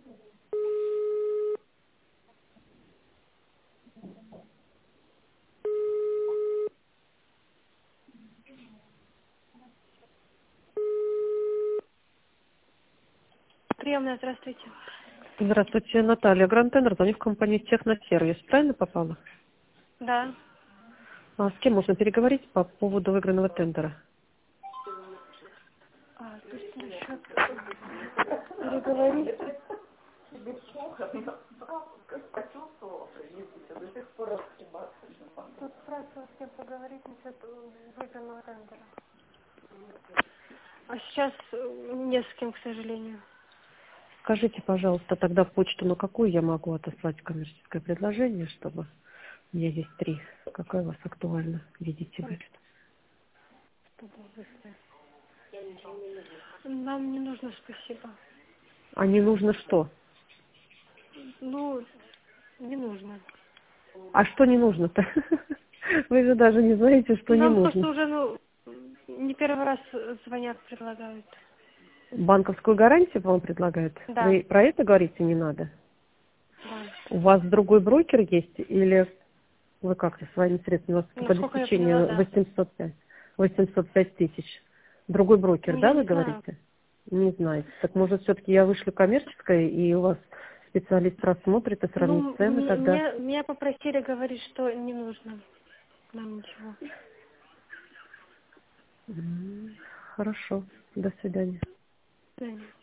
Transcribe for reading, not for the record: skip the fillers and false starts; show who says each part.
Speaker 1: Приемная, здравствуйте.
Speaker 2: Здравствуйте, Наталья. Гранд-тендер, звоню в компанию Техносервис. Правильно попала?
Speaker 1: Да.
Speaker 2: А с кем можно переговорить по поводу выигранного тендера?
Speaker 1: Тут насчет переговорить. Тут спрашиваю, с кем поговорить насчет выигранного тендера. А сейчас не с кем, к сожалению.
Speaker 2: Скажите, пожалуйста, тогда почту, на какую я могу отослать коммерческое предложение, чтобы... У меня есть 3. Какая у вас актуальна? Видите вы?
Speaker 1: Что было быстро. Нам не нужно, спасибо.
Speaker 2: А не нужно что?
Speaker 1: Ну, не нужно.
Speaker 2: А что не нужно-то? Вы же даже не знаете, что не
Speaker 1: Нам
Speaker 2: нужно.
Speaker 1: просто уже, не первый раз звонят, предлагают.
Speaker 2: Банковскую гарантию вам предлагают?
Speaker 1: Да,
Speaker 2: Вы про это говорите, не надо?
Speaker 1: да.
Speaker 2: У вас другой брокер есть или вы как-то своими средствами, у вас по
Speaker 1: Насколько я поняла,
Speaker 2: обеспечению
Speaker 1: да.
Speaker 2: 805 тысяч? Другой брокер,
Speaker 1: Я
Speaker 2: да, вы
Speaker 1: не знаю.
Speaker 2: говорите? Не знаете. Так может все-таки я вышлю коммерческое, и у вас специалист рассмотрит и сравнит
Speaker 1: Ну,
Speaker 2: цены тогда?
Speaker 1: меня попросили говорить, что не нужно нам ничего.
Speaker 2: Хорошо. До свидания.
Speaker 1: До свидания.